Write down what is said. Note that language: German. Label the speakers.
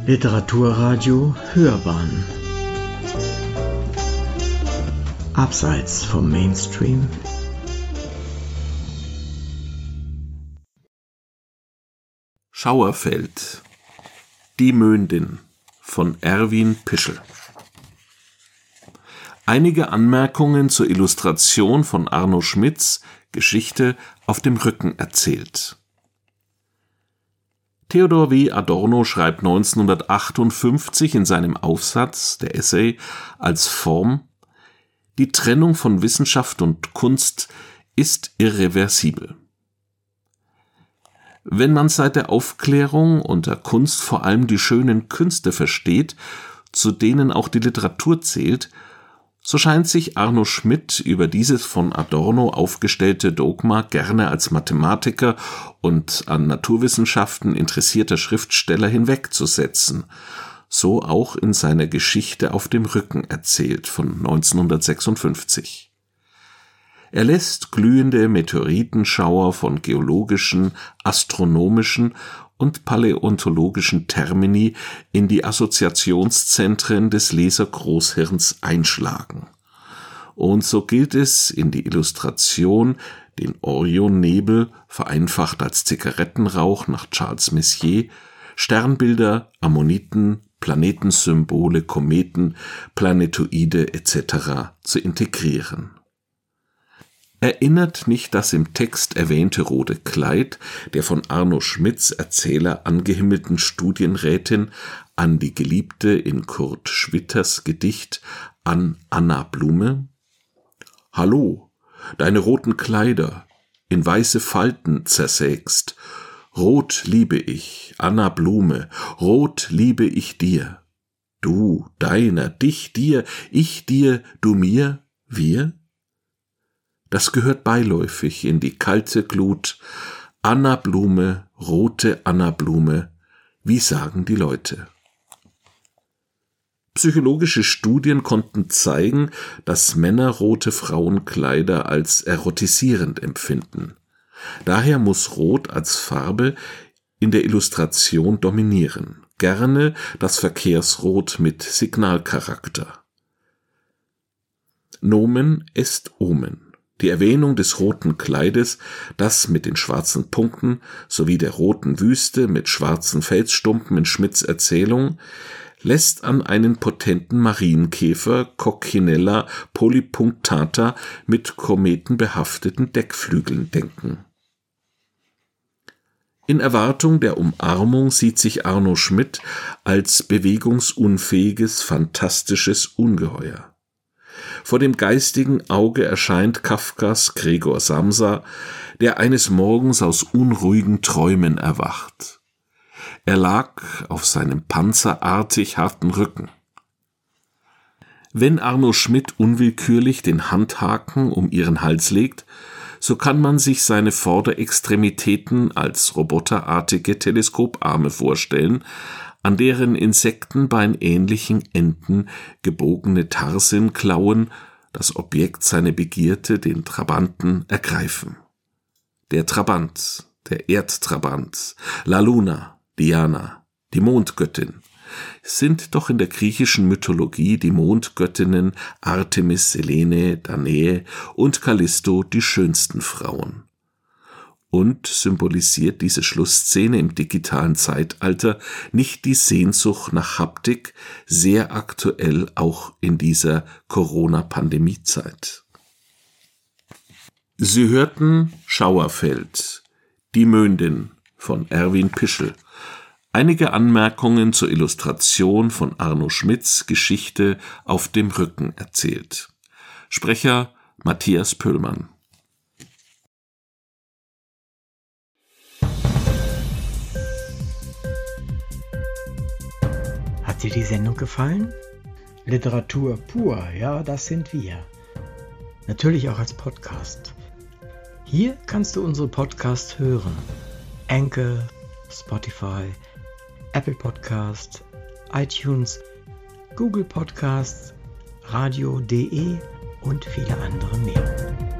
Speaker 1: Literaturradio Hörbahn Abseits vom Mainstream.
Speaker 2: Schauerfeld. Die Möndin von Erwin Pischel. Einige Anmerkungen zur Illustration von Arno Schmidts Geschichte auf dem Rücken erzählt. Theodor W. Adorno schreibt 1958 in seinem Aufsatz, der Essay, als Form: Die Trennung von Wissenschaft und Kunst ist irreversibel. Wenn man seit der Aufklärung unter Kunst vor allem die schönen Künste versteht, zu denen auch die Literatur zählt, so scheint sich Arno Schmidt über dieses von Adorno aufgestellte Dogma gerne als Mathematiker und an Naturwissenschaften interessierter Schriftsteller hinwegzusetzen, so auch in seiner Geschichte auf dem Rücken erzählt von 1956. Er lässt glühende Meteoritenschauer von geologischen, astronomischen und paläontologischen Termini in die Assoziationszentren des Leser-Großhirns einschlagen. Und so gilt es in die Illustration, den Orionnebel, vereinfacht als Zigarettenrauch nach Charles Messier, Sternbilder, Ammoniten, Planetensymbole, Kometen, Planetoide etc. zu integrieren. Erinnert nicht das im Text erwähnte rote Kleid der von Arno Schmidts Erzähler angehimmelten Studienrätin an die Geliebte in Kurt Schwitters Gedicht an Anna Blume? Hallo, deine roten Kleider, in weiße Falten zersägst. Rot liebe ich, Anna Blume, rot liebe ich dir. Du, deiner, dich, dir, ich dir, du mir, wir? Das gehört beiläufig in die kalte Glut. Anna Blume, rote Anna Blume, wie sagen die Leute? Psychologische Studien konnten zeigen, dass Männer rote Frauenkleider als erotisierend empfinden. Daher muss Rot als Farbe in der Illustration dominieren. Gerne das Verkehrsrot mit Signalcharakter. Nomen est Omen. Die Erwähnung des roten Kleides, das mit den schwarzen Punkten sowie der roten Wüste mit schwarzen Felsstumpen in Schmidts Erzählung, lässt an einen potenten Marienkäfer Coccinella polypunctata mit kometenbehafteten Deckflügeln denken. In Erwartung der Umarmung sieht sich Arno Schmidt als bewegungsunfähiges, phantastisches Ungeheuer. Vor dem geistigen Auge erscheint Kafkas Gregor Samsa, der eines Morgens aus unruhigen Träumen erwacht. Er lag auf seinem panzerartig harten Rücken. Wenn Arno Schmidt unwillkürlich den Handhaken um ihren Hals legt, so kann man sich seine Vorderextremitäten als roboterartige Teleskoparme vorstellen, an deren insektenbeinähnlichen Enden gebogene Tarsenklauen das Objekt seiner Begierde, den Trabanten, ergreifen. Der Trabant, der Erdtrabant, La Luna, Diana, die Mondgöttin, sind doch in der griechischen Mythologie die Mondgöttinnen Artemis, Selene, Danae und Callisto die schönsten Frauen. Und symbolisiert diese Schlussszene im digitalen Zeitalter nicht die Sehnsucht nach Haptik, sehr aktuell auch in dieser Corona-Pandemie-Zeit? Sie hörten Schauerfeld, die Möndin von Erwin Pischel. Einige Anmerkungen zur Illustration von Arno Schmidts Geschichte auf dem Rücken erzählt. Sprecher Matthias Pöllmann.
Speaker 1: Hat dir die Sendung gefallen? Literatur pur, ja, das sind wir. Natürlich auch als Podcast. Hier kannst du unsere Podcasts hören. Anchor, Spotify, Apple Podcast, iTunes, Google Podcasts, radio.de und viele andere mehr.